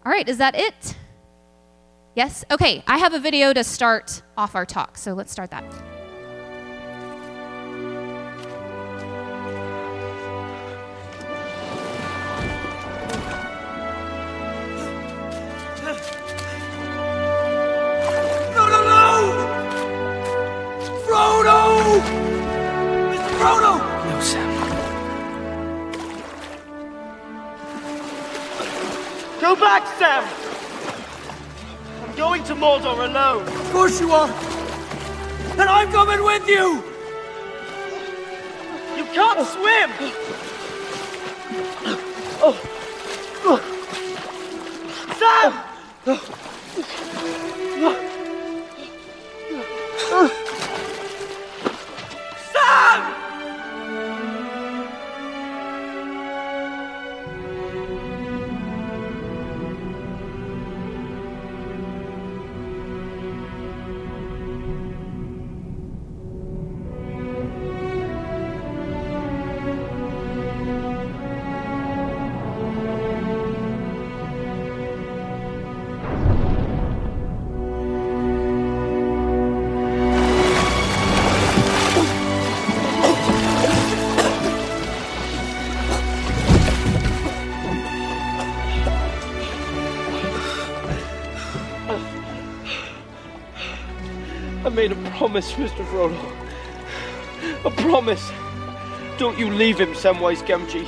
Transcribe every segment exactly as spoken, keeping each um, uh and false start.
All right, is that it? Yes? Okay, I have a video to start off our talk, so let's start that. No, no, no! Frodo! Mister Frodo! No, Sam. Go back, Sam! I'm going to Mordor alone. Of course you are. And I'm coming with you! You can't swim! Sam! Sam! I made a promise, Mister Frodo. A promise. Don't you leave him, Samwise Gamgee.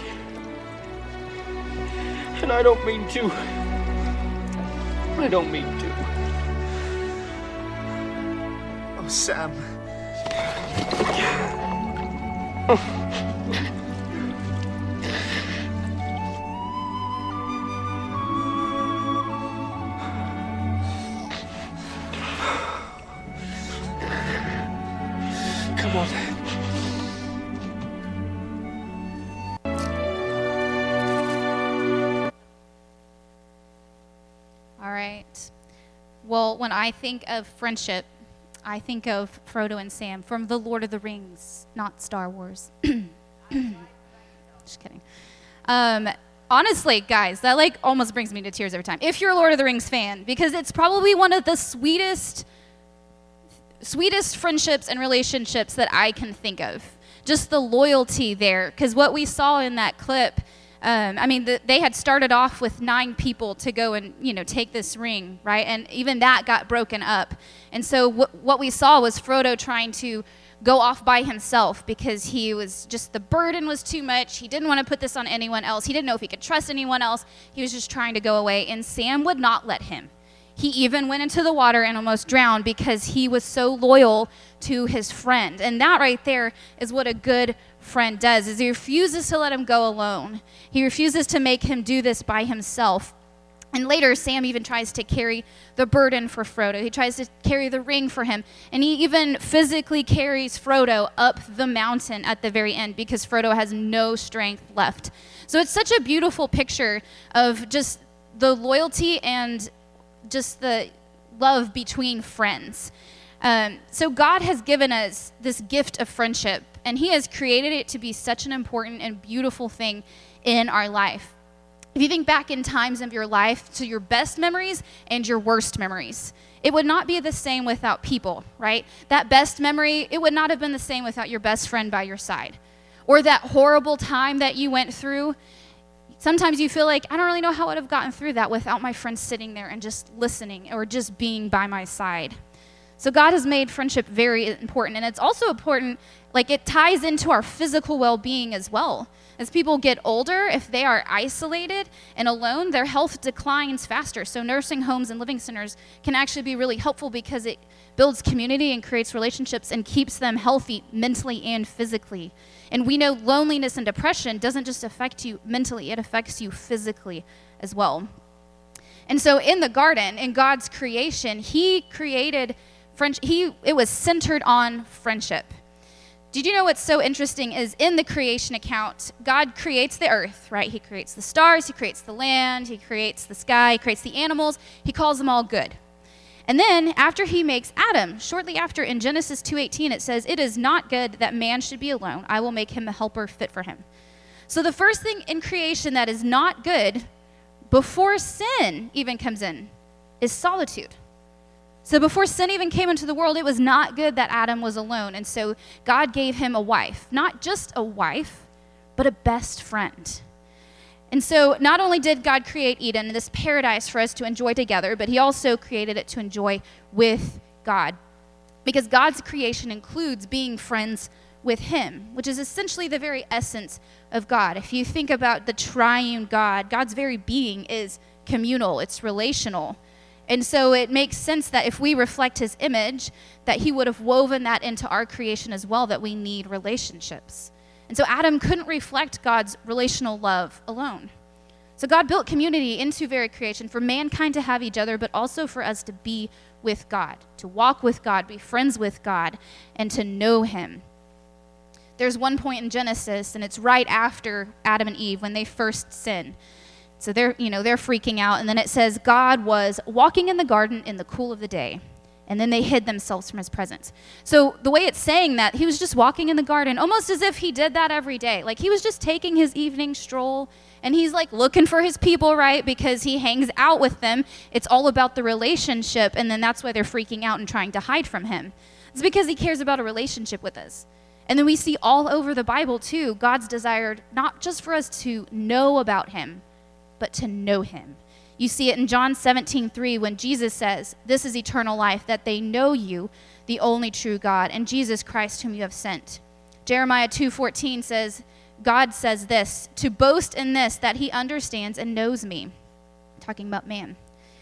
And I don't mean to. I don't mean to. Oh, Sam. Come on. All right. Well, when I think of friendship, I think of Frodo and Sam from The Lord of the Rings, not Star Wars. Just kidding. Um, honestly, guys, that like almost brings me to tears every time. If you're a Lord of the Rings fan, because it's probably one of the sweetest, sweetest friendships and relationships that I can think of. Just the loyalty there, because what we saw in that clip. Um, I mean, the, they had started off with nine people to go and, you know, take this ring, right? And even that got broken up. And so w- what we saw was Frodo trying to go off by himself because he was just, the burden was too much. He didn't want to put this on anyone else. He didn't know if he could trust anyone else. He was just trying to go away. And Sam would not let him. He even went into the water and almost drowned because he was so loyal to his friend. And that right there is what a good friend does, is he refuses to let him go alone. He refuses to make him do this by himself. And later, Sam even tries to carry the burden for Frodo. He tries to carry the ring for him. And he even physically carries Frodo up the mountain at the very end because Frodo has no strength left. So it's such a beautiful picture of just the loyalty and just the love between friends. Um, so God has given us this gift of friendship, and he has created it to be such an important and beautiful thing in our life. If you think back in times of your life to your best memories and your worst memories, it would not be the same without people, right? That best memory, it would not have been the same without your best friend by your side. Or that horrible time that you went through, sometimes you feel like, I don't really know how I would have gotten through that without my friend sitting there and just listening or just being by my side. So God has made friendship very important, and it's also important, like it ties into our physical well-being as well. As people get older, if they are isolated and alone, their health declines faster. So nursing homes and living centers can actually be really helpful because it builds community and creates relationships and keeps them healthy mentally and physically. And we know loneliness and depression doesn't just affect you mentally, it affects you physically as well. And so in the garden, in God's creation, he created friendship. He, it was centered on friendship. Did you know what's so interesting is in the creation account, God creates the earth, right? He creates the stars, he creates the land, he creates the sky, he creates the animals. He calls them all good. And then after he makes Adam, shortly after in Genesis two eighteen, it says, "It is not good that man should be alone. I will make him a helper fit for him." So the first thing in creation that is not good, before sin even comes in, is solitude. So before sin even came into the world, it was not good that Adam was alone. And so God gave him a wife, not just a wife, but a best friend. And so not only did God create Eden, this paradise for us to enjoy together, but he also created it to enjoy with God. Because God's creation includes being friends with him, which is essentially the very essence of God. If you think about the triune God, God's very being is communal, it's relational. And so it makes sense that if we reflect his image, that he would have woven that into our creation as well, that we need relationships. And so Adam couldn't reflect God's relational love alone. So God built community into very creation for mankind to have each other, but also for us to be with God, to walk with God, be friends with God, and to know him. There's one point in Genesis, and it's right after Adam and Eve when they first sin. So they're, you know, they're freaking out, and then it says God was walking in the garden in the cool of the day, and then they hid themselves from his presence. So the way it's saying that, he was just walking in the garden, almost as if he did that every day. Like he was just taking his evening stroll, and he's like looking for his people, right? Because he hangs out with them. It's all about the relationship, and then that's why they're freaking out and trying to hide from him. It's because he cares about a relationship with us. And then we see all over the Bible too, God's desired not just for us to know about him, but to know him. You see it in John seventeen three when Jesus says, "This is eternal life, that they know you, the only true God, and Jesus Christ whom you have sent." Jeremiah two fourteen says, God says this, "To boast in this, that he understands and knows me." Talking about man.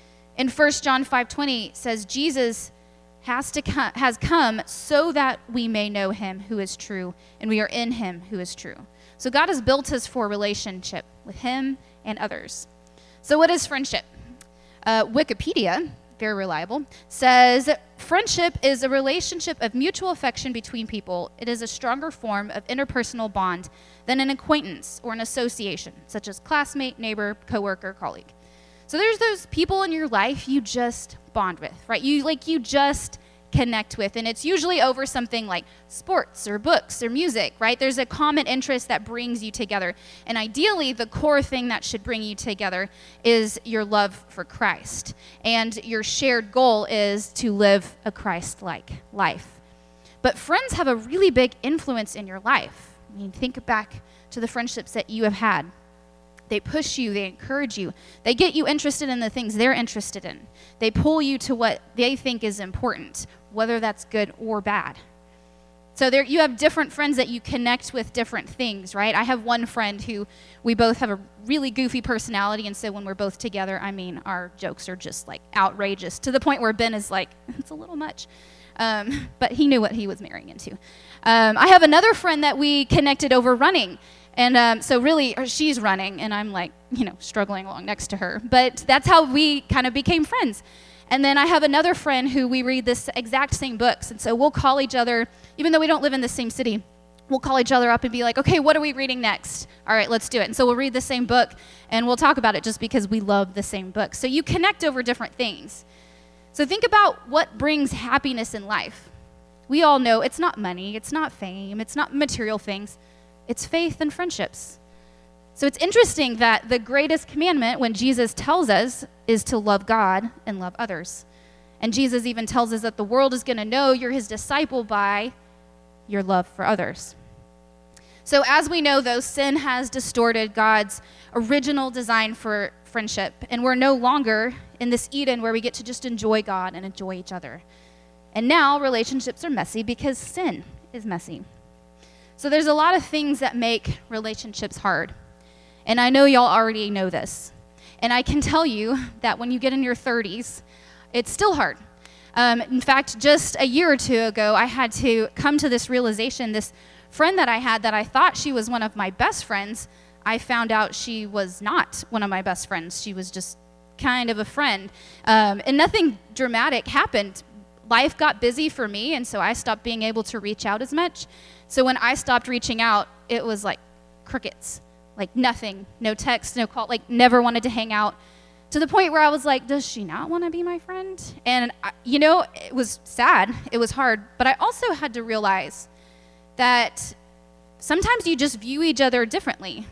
In First John five twenty says, Jesus has to come, has come so that we may know him who is true, and we are in him who is true. So God has built us for a relationship with him and others. So what is friendship? Uh, Wikipedia, very reliable, says friendship is a relationship of mutual affection between people. It is a stronger form of interpersonal bond than an acquaintance or an association, such as classmate, neighbor, coworker, colleague. So there's those people in your life you just bond with, right? You like you just connect with, and it's usually over something like sports or books or music, right? There's a common interest that brings you together, and ideally the core thing that should bring you together is your love for Christ, and your shared goal is to live a Christ-like life. But friends have a really big influence in your life. I mean, think back to the friendships that you have had. They push you, they encourage you, they get you interested in the things they're interested in. They pull you to what they think is important, whether that's good or bad. So there, you have different friends that you connect with different things, right? I have one friend who we both have a really goofy personality, and so when we're both together, I mean, our jokes are just like outrageous to the point where Ben is like, it's a little much. Um, but he knew what he was marrying into. Um, I have another friend that we connected over running. And um, so really, she's running, and I'm like, you know, struggling along next to her. But that's how we kind of became friends. And then I have another friend who we read this exact same books. And so we'll call each other, even though we don't live in the same city, we'll call each other up and be like, okay, what are we reading next? All right, let's do it. And so we'll read the same book, and we'll talk about it just because we love the same book. So you connect over different things. So think about what brings happiness in life. We all know it's not money, it's not fame, it's not material things. It's faith and friendships. So it's interesting that the greatest commandment, when Jesus tells us, is to love God and love others. And Jesus even tells us that the world is going to know you're his disciple by your love for others. So as we know, though, sin has distorted God's original design for friendship, and we're no longer in this Eden where we get to just enjoy God and enjoy each other. And now relationships are messy because sin is messy. So there's a lot of things that make relationships hard. And I know y'all already know this. And I can tell you that when you get in your thirties, it's still hard. Um, in fact, just a year or two ago, I had to come to this realization. This friend that I had that I thought she was one of my best friends, I found out she was not one of my best friends. She was just kind of a friend. Um, and nothing dramatic happened. Life got busy for me, and so I stopped being able to reach out as much. So when I stopped reaching out, it was like crickets, like nothing, no text, no call, like never wanted to hang out, to the point where I was like, does she not want to be my friend? And, I, you know, it was sad, it was hard, but I also had to realize that sometimes you just view each other differently,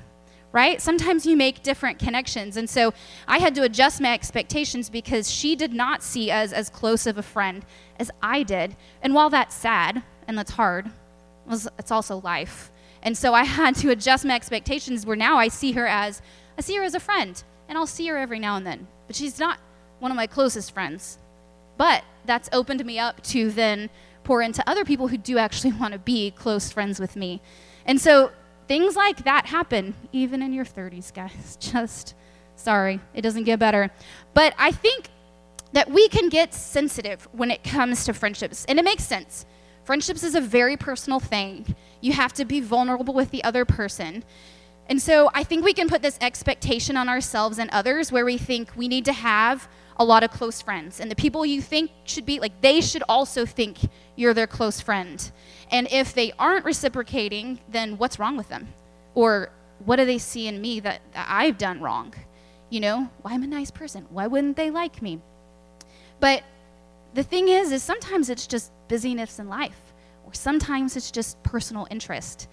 right? Sometimes you make different connections. And so I had to adjust my expectations because she did not see us as close of a friend as I did. And while that's sad and that's hard, it's also life. And so I had to adjust my expectations where now I see her as, I see her as a friend, and I'll see her every now and then. But she's not one of my closest friends. But that's opened me up to then pour into other people who do actually want to be close friends with me. And so things like that happen, even in your thirties, guys. Just, sorry, it doesn't get better. But I think that we can get sensitive when it comes to friendships, and it makes sense. Friendships is a very personal thing. You have to be vulnerable with the other person. And so I think we can put this expectation on ourselves and others where we think we need to have a lot of close friends. And the people you think should be, like, they should also think you're their close friend. And if they aren't reciprocating, then what's wrong with them? Or what do they see in me that, that I've done wrong? You know, well, I'm a nice person. Why wouldn't they like me? But the thing is, is sometimes it's just busyness in life, or sometimes it's just personal interest.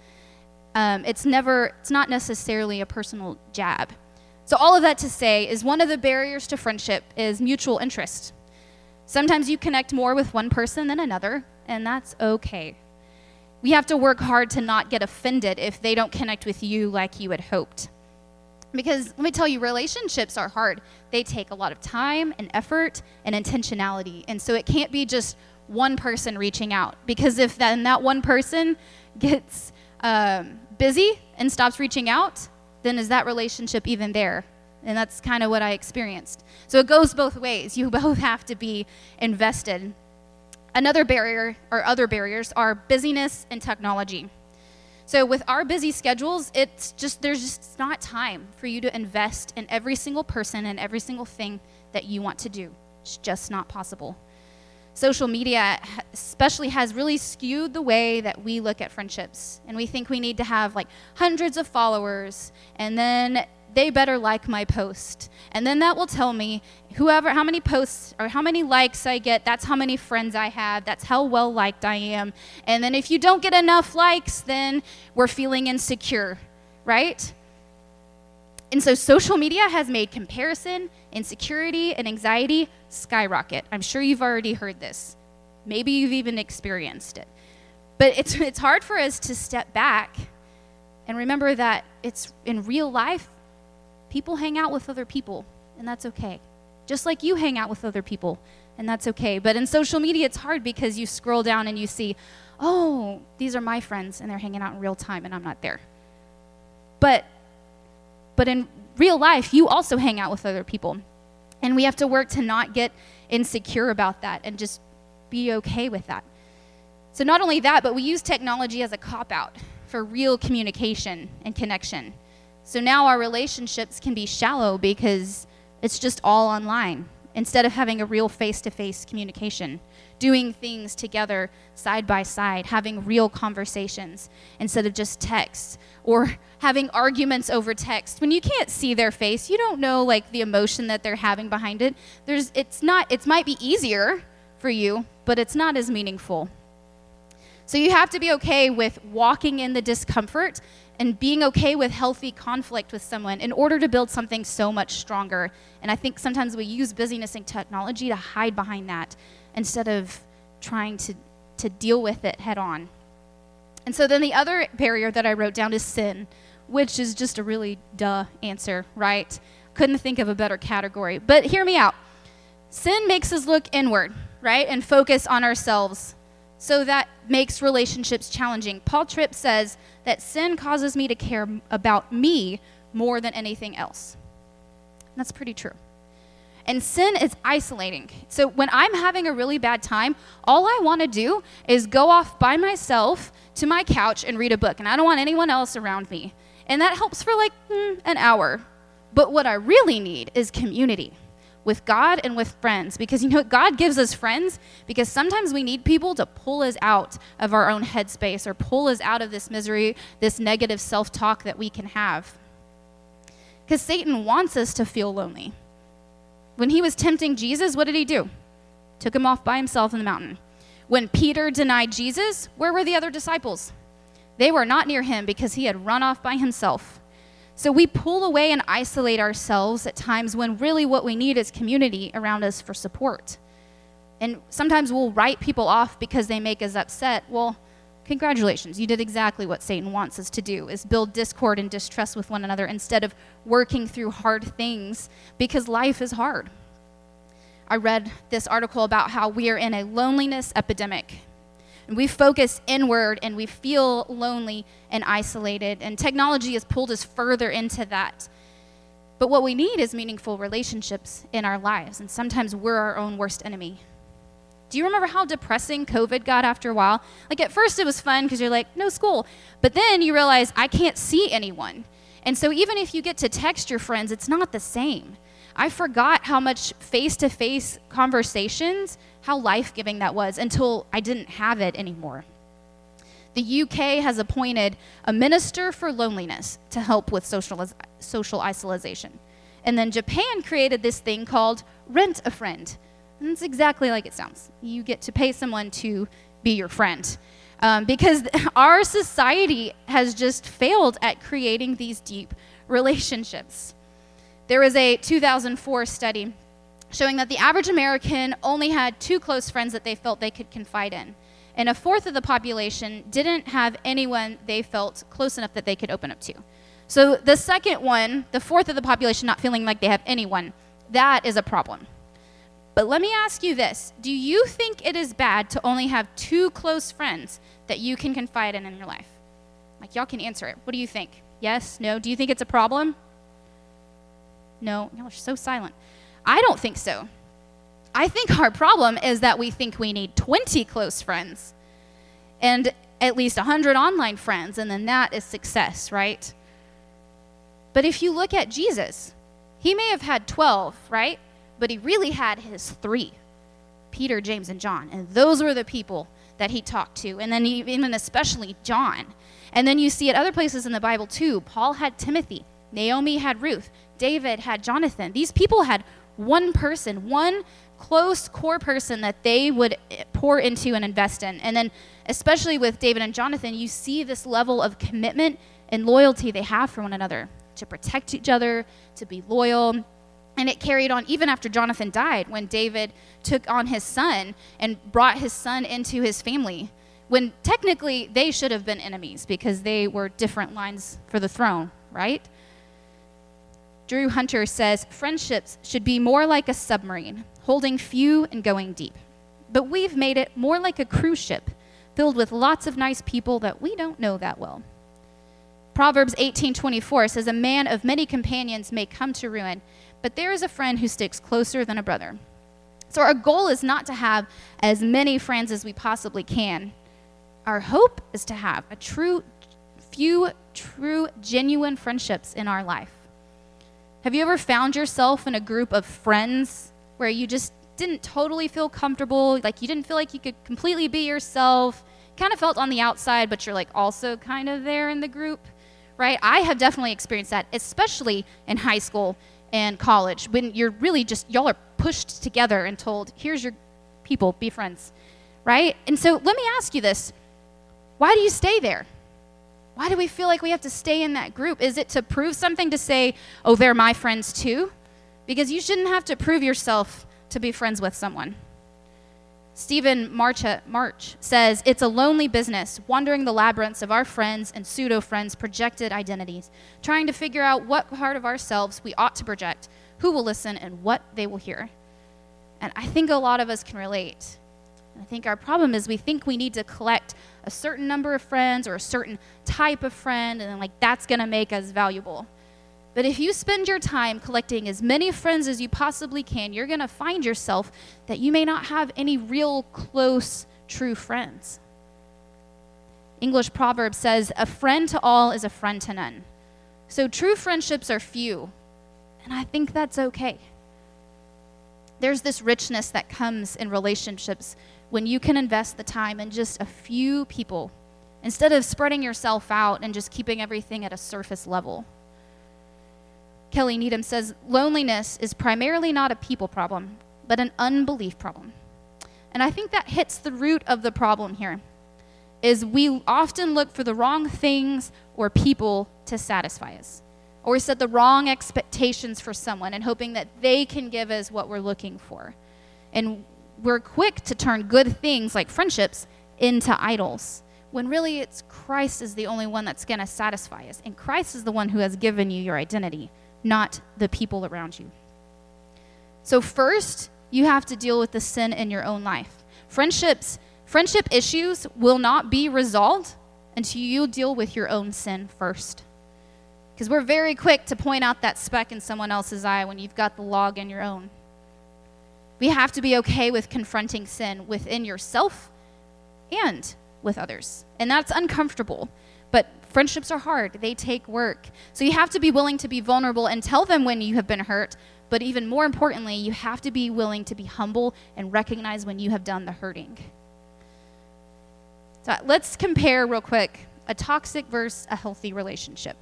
Um, it's never, it's not necessarily a personal jab. So all of that to say is one of the barriers to friendship is mutual interest. Sometimes you connect more with one person than another, and that's okay. We have to work hard to not get offended if they don't connect with you like you had hoped. Because let me tell you, relationships are hard. They take a lot of time and effort and intentionality. And so it can't be just one person reaching out. Because if then that one person gets um, busy and stops reaching out, then is that relationship even there? And that's kind of what I experienced. So it goes both ways. You both have to be invested. Another barrier, or other barriers, are busyness and technology. So with our busy schedules, it's just, there's just not time for you to invest in every single person and every single thing that you want to do. It's just not possible. Social media especially has really skewed the way that we look at friendships. And we think we need to have like hundreds of followers, and then they better like my post. And then that will tell me whoever, how many posts or how many likes I get, that's how many friends I have, that's how well liked I am. And then if you don't get enough likes, then we're feeling insecure, right? And so social media has made comparison, insecurity, and anxiety skyrocket. I'm sure you've already heard this. Maybe you've even experienced it. But it's it's hard for us to step back and remember that it's in real life, people hang out with other people, and that's okay. Just like you hang out with other people, and that's okay. But in social media, it's hard because you scroll down and you see, oh, these are my friends, and they're hanging out in real time, and I'm not there. But, but in real life, you also hang out with other people. And we have to work to not get insecure about that and just be okay with that. So not only that, but we use technology as a cop-out for real communication and connection. So now our relationships can be shallow because it's just all online instead of having a real face-to-face communication, doing things together side by side, having real conversations instead of just text, or having arguments over text. When you can't see their face, you don't know like the emotion that they're having behind it. There's, it's not, it might be easier for you, but it's not as meaningful. So you have to be okay with walking in the discomfort and being okay with healthy conflict with someone in order to build something so much stronger. And I think sometimes we use busyness and technology to hide behind that instead of trying to, to deal with it head on. And so then the other barrier that I wrote down is sin, which is just a really duh answer, right? Couldn't think of a better category. But hear me out. Sin makes us look inward, right, and focus on ourselves. So that makes relationships challenging. Paul Tripp says that sin causes me to care about me more than anything else. That's pretty true. And sin is isolating. So when I'm having a really bad time, all I want to do is go off by myself to my couch and read a book. And I don't want anyone else around me. And that helps for like mm, an hour. But what I really need is community with God and with friends. Because you know what? God gives us friends because sometimes we need people to pull us out of our own headspace or pull us out of this misery, this negative self-talk that we can have. Because Satan wants us to feel lonely. When he was tempting Jesus, what did he do? Took him off by himself in the mountain. When Peter denied Jesus, where were the other disciples? They were not near him because he had run off by himself. So we pull away and isolate ourselves at times when really what we need is community around us for support. And sometimes we'll write people off because they make us upset. Well, congratulations, you did exactly what Satan wants us to do, is build discord and distrust with one another instead of working through hard things, because life is hard. I read this article about how we are in a loneliness epidemic. And we focus inward and we feel lonely and isolated. And technology has pulled us further into that. But what we need is meaningful relationships in our lives. And sometimes we're our own worst enemy. Do you remember how depressing COVID got after a while? Like at first it was fun because you're like, no school. But then you realize I can't see anyone. And so even if you get to text your friends, it's not the same. I forgot how much face-to-face conversations, how life-giving that was until I didn't have it anymore. The U K has appointed a minister for loneliness to help with social, social isolation. And then Japan created this thing called Rent a Friend. And it's exactly like it sounds. You get to pay someone to be your friend. Um, because our society has just failed at creating these deep relationships. There was a two thousand four study showing that the average American only had two close friends that they felt they could confide in. And a fourth of the population didn't have anyone they felt close enough that they could open up to. So the second one, the fourth of the population not feeling like they have anyone, that is a problem. But let me ask you this. Do you think it is bad to only have two close friends that you can confide in in your life? Like, y'all can answer it. What do you think? Yes? No? Do you think it's a problem? No? Y'all are so silent. I don't think so. I think our problem is that we think we need twenty close friends and at least one hundred online friends, and then that is success, right? But if you look at Jesus, he may have had twelve, right? But he really had his three, Peter, James, and John. And those were the people that he talked to. And then even especially John. And then you see at other places in the Bible too, Paul had Timothy, Naomi had Ruth, David had Jonathan. These people had one person, one close core person that they would pour into and invest in. And then especially with David and Jonathan, you see this level of commitment and loyalty they have for one another, to protect each other, to be loyal. And it carried on even after Jonathan died, when David took on his son and brought his son into his family, when technically they should have been enemies because they were different lines for the throne, right? Drew Hunter says, friendships should be more like a submarine, holding few and going deep. But we've made it more like a cruise ship, filled with lots of nice people that we don't know that well. Proverbs eighteen twenty-four says, a man of many companions may come to ruin, but there is a friend who sticks closer than a brother. So our goal is not to have as many friends as we possibly can. Our hope is to have a true, few true, genuine friendships in our life. Have you ever found yourself in a group of friends where you just didn't totally feel comfortable, like you didn't feel like you could completely be yourself, kind of felt on the outside, but you're like also kind of there in the group, right? I have definitely experienced that, especially in high school and college, when you're really just, y'all are pushed together and told, here's your people, be friends, right? And so let me ask you this. Why do you stay there? Why do we feel like we have to stay in that group? Is it to prove something, to say, oh, they're my friends too? Because you shouldn't have to prove yourself to be friends with someone. Stephen Marcha, March says, it's a lonely business, wandering the labyrinths of our friends and pseudo-friends' projected identities, trying to figure out what part of ourselves we ought to project, who will listen, and what they will hear. And I think a lot of us can relate. And I think our problem is we think we need to collect a certain number of friends or a certain type of friend, and then like that's going to make us valuable. But if you spend your time collecting as many friends as you possibly can, you're going to find yourself that you may not have any real close, true friends. English proverb says, a friend to all is a friend to none. So true friendships are few, and I think that's okay. There's this richness that comes in relationships when you can invest the time in just a few people instead of spreading yourself out and just keeping everything at a surface level. Kelly Needham says, loneliness is primarily not a people problem, but an unbelief problem. And I think that hits the root of the problem here, is we often look for the wrong things or people to satisfy us. or we set the wrong expectations for someone and hoping that they can give us what we're looking for. And we're quick to turn good things like friendships into idols, when really it's Christ is the only one that's going to satisfy us. And Christ is the one who has given you your identity, not the people around you. So first, you have to deal with the sin in your own life. Friendships, friendship issues will not be resolved until you deal with your own sin first. Because we're very quick to point out that speck in someone else's eye when you've got the log in your own. We have to be okay with confronting sin within yourself and with others. And that's uncomfortable. But friendships are hard. They take work. So you have to be willing to be vulnerable and tell them when you have been hurt. But even more importantly, you have to be willing to be humble and recognize when you have done the hurting. So let's compare real quick a toxic versus a healthy relationship.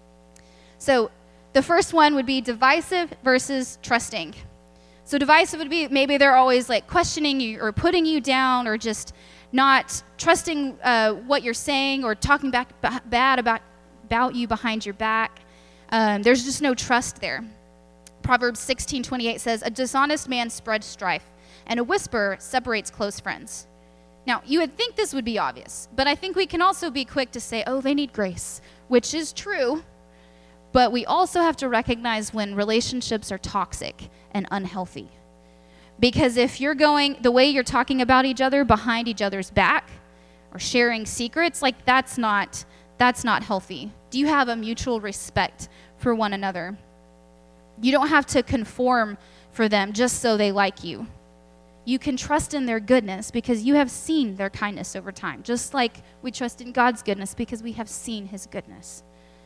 So the first one would be divisive versus trusting. So divisive would be maybe they're always like questioning you or putting you down or just not trusting uh, what you're saying or talking back b- bad about, about you behind your back. Um, there's just no trust there. Proverbs sixteen twenty-eight says, "A dishonest man spreads strife, and a whisper separates close friends." Now, you would think this would be obvious, but I think we can also be quick to say, oh, they need grace, which is true. But we also have to recognize when relationships are toxic and unhealthy. Because if you're going the way you're talking about each other behind each other's back or sharing secrets, like that's not that's not healthy. Do you have a mutual respect for one another? You don't have to conform for them just so they like you. You can trust in their goodness because you have seen their kindness over time, just like we trust in God's goodness because we have seen his goodness.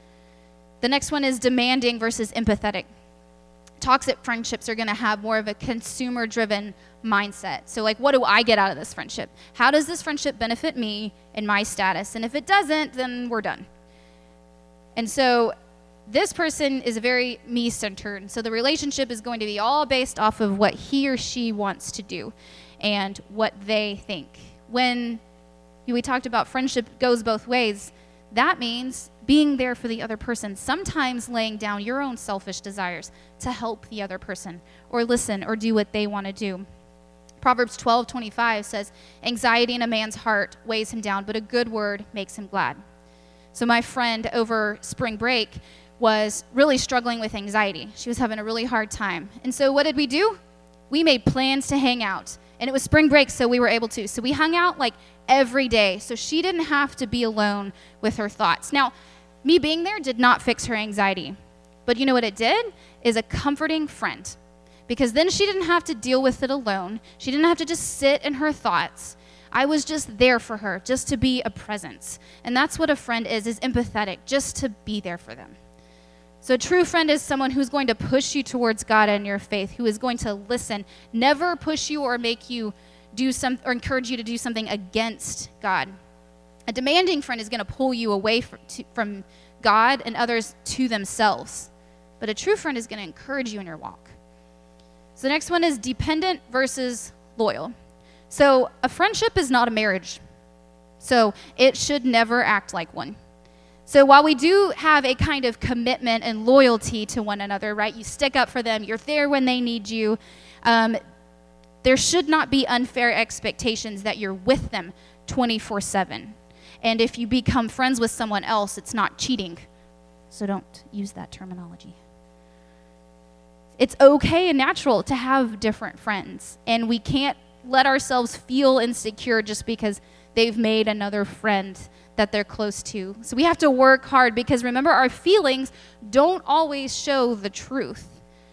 The next one is demanding versus empathetic. Toxic friendships are going to have more of a consumer-driven mindset. So like, what do I get out of this friendship? How does this friendship benefit me and my status? And if it doesn't, then we're done. And so this person is very me-centered. So the relationship is going to be all based off of what he or she wants to do and what they think. When we talked about friendship goes both ways, that means being there for the other person, sometimes laying down your own selfish desires to help the other person or listen or do what they want to do. Proverbs twelve twenty-five says, "Anxiety in a man's heart weighs him down, but a good word makes him glad." So my friend over spring break was really struggling with anxiety. She was having a really hard time. And so what did we do? We made plans to hang out. And it was spring break, so we were able to. So we hung out like every day. So she didn't have to be alone with her thoughts. Now, me being there did not fix her anxiety. But you know what it did? Is a comforting friend. Because then she didn't have to deal with it alone. She didn't have to just sit in her thoughts. I was just there for her, just to be a presence. And that's what a friend is, is empathetic, just to be there for them. So a true friend is someone who's going to push you towards God and your faith, who is going to listen, never push you or make you do some or encourage you to do something against God. A demanding friend is going to pull you away from, to, from God and others to themselves. But a true friend is going to encourage you in your walk. So the next one is dependent versus loyal. So a friendship is not a marriage. So it should never act like one. So while we do have a kind of commitment and loyalty to one another, right? You stick up for them. You're there when they need you. Um, there should not be unfair expectations that you're with them twenty-four seven. And if you become friends with someone else, it's not cheating. So don't use that terminology. It's okay and natural to have different friends. And we can't let ourselves feel insecure just because they've made another friend that they're close to. So we have to work hard because remember, our feelings don't always show the truth.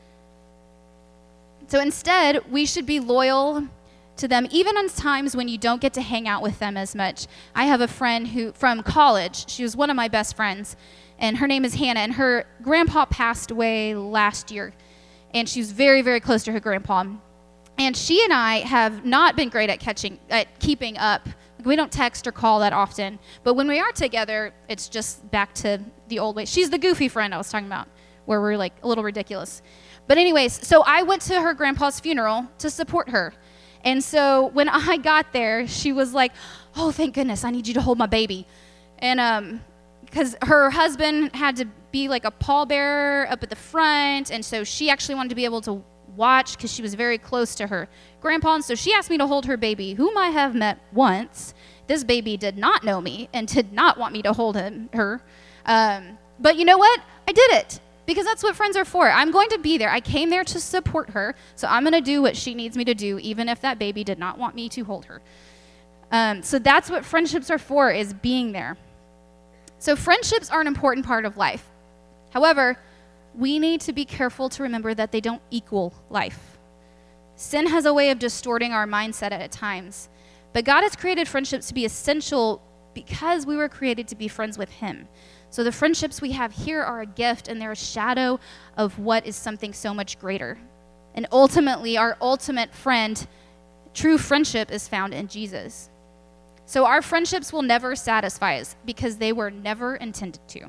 So instead, we should be loyal to them, even on times when you don't get to hang out with them as much. I have a friend who from college. She was one of my best friends, and her name is Hannah, and her grandpa passed away last year, and she was very, very close to her grandpa. And she and I have not been great at catching, at keeping up. We don't text or call that often, but when we are together, it's just back to the old way. She's the goofy friend I was talking about, where we're like a little ridiculous. But anyways, so I went to her grandpa's funeral to support her. And so when I got there, she was like, "Oh, thank goodness, I need you to hold my baby." And um, because her husband had to be like a pallbearer up at the front, and so she actually wanted to be able to watch because she was very close to her grandpa, and so she asked me to hold her baby, whom I have met once. This baby did not know me and did not want me to hold him, her. Um, but you know what? I did it because that's what friends are for. I'm going to be there. I came there to support her, so I'm going to do what she needs me to do, even if that baby did not want me to hold her. Um, so that's what friendships are for, is being there. So friendships are an important part of life. However, we need to be careful to remember that they don't equal life. Sin has a way of distorting our mindset at times, but God has created friendships to be essential because we were created to be friends with him. So the friendships we have here are a gift, and they're a shadow of what is something so much greater. And ultimately, our ultimate friend, true friendship, is found in Jesus. So our friendships will never satisfy us because they were never intended to.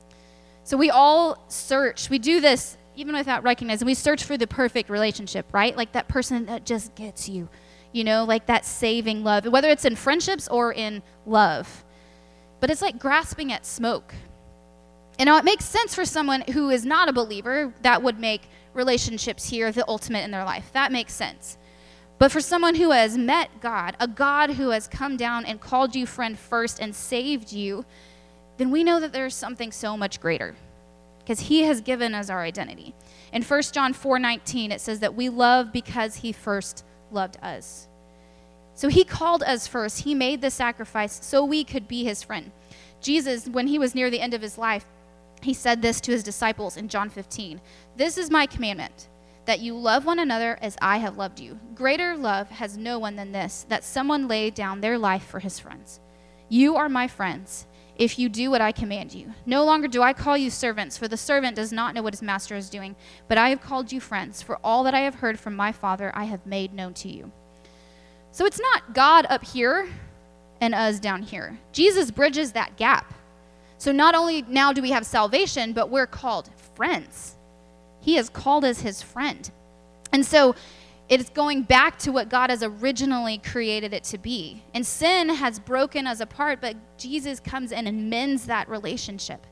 So we all search. We do this even without recognizing. We search for the perfect relationship, right? Like that person that just gets you, you know, like that saving love, whether it's in friendships or in love. But it's like grasping at smoke. And now it makes sense for someone who is not a believer. That would make relationships here the ultimate in their life. That makes sense. But for someone who has met God, a God who has come down and called you friend first and saved you, then we know that there's something so much greater because he has given us our identity. In First John four nineteen, it says that we love because he first loved us. So he called us first. He made the sacrifice so we could be his friend. Jesus, when he was near the end of his life, he said this to his disciples in John fifteen. This is my commandment, that you love one another as I have loved you. Greater love has no one than this, that someone lay down their life for his friends. You are my friends if you do what I command you. No longer do I call you servants, for the servant does not know what his master is doing, but I have called you friends, for all that I have heard from my Father I have made known to you. So it's not God up here and us down here. Jesus bridges that gap. So not only now do we have salvation, but we're called friends. He has called us his friend. And so it's going back to what God has originally created it to be. And sin has broken us apart, but Jesus comes in and mends that relationship.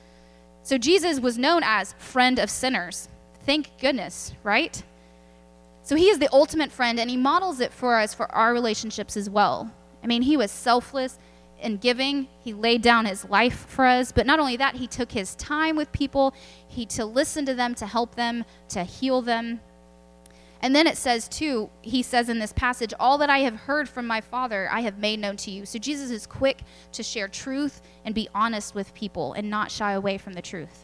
So Jesus was known as friend of sinners. Thank goodness, right? So he is the ultimate friend, and he models it for us for our relationships as well. I mean, he was selfless in giving. He laid down his life for us. But not only that, he took his time with people, he to listen to them, to help them, to heal them. And then it says, too, he says in this passage, all that I have heard from my Father, I have made known to you. So Jesus is quick to share truth and be honest with people and not shy away from the truth.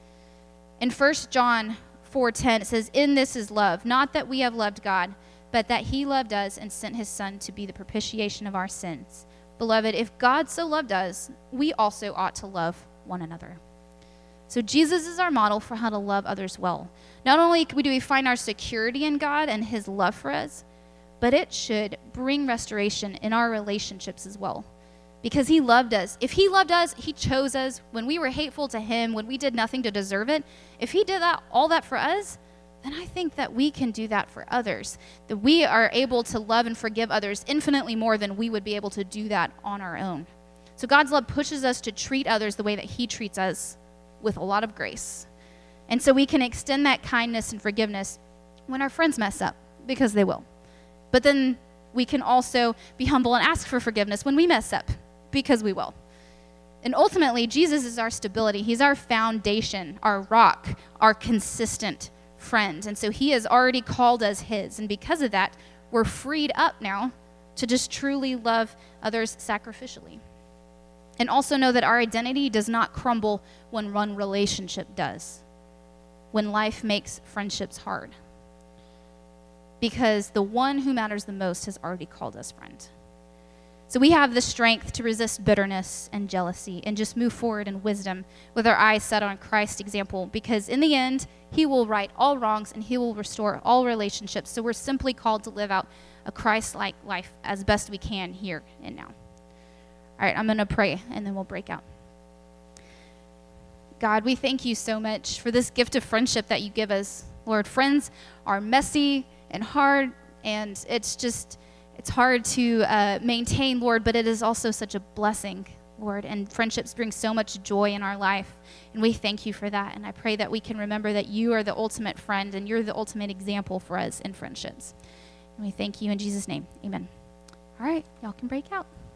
In First John four ten, it says, in this is love, not that we have loved God, but that he loved us and sent his Son to be the propitiation of our sins. Beloved, if God so loved us, we also ought to love one another. So Jesus is our model for how to love others well. Not only do we find our security in God and his love for us, but it should bring restoration in our relationships as well. Because he loved us. If he loved us, he chose us when we were hateful to him, when we did nothing to deserve it. If he did that, all that for us, then I think that we can do that for others. That we are able to love and forgive others infinitely more than we would be able to do that on our own. So God's love pushes us to treat others the way that he treats us, with a lot of grace. And so we can extend that kindness and forgiveness when our friends mess up, because they will. But then we can also be humble and ask for forgiveness when we mess up, because we will. And ultimately, Jesus is our stability. He's our foundation, our rock, our consistent friend. And so he has already called us his. And because of that, we're freed up now to just truly love others sacrificially. And also know that our identity does not crumble when one relationship does, when life makes friendships hard. Because the one who matters the most has already called us friend. So we have the strength to resist bitterness and jealousy and just move forward in wisdom with our eyes set on Christ's example, because in the end, he will right all wrongs and he will restore all relationships. So we're simply called to live out a Christ-like life as best we can here and now. All right, I'm going to pray, and then we'll break out. God, we thank you so much for this gift of friendship that you give us. Lord, friends are messy and hard, and it's just, it's hard to uh, maintain, Lord, but it is also such a blessing, Lord, and friendships bring so much joy in our life, and we thank you for that. And I pray that we can remember that you are the ultimate friend, and you're the ultimate example for us in friendships. And we thank you in Jesus' name. Amen. All right, y'all can break out.